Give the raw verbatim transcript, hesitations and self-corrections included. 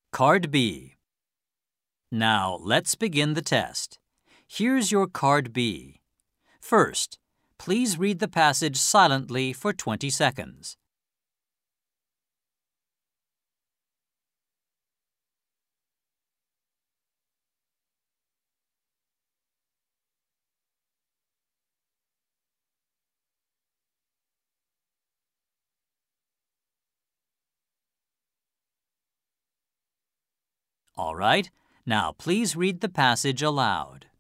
Card B. Now, let's begin the test. Here's your Card B. First, please read the passage silently for twenty seconds. All right, now please read the passage aloud.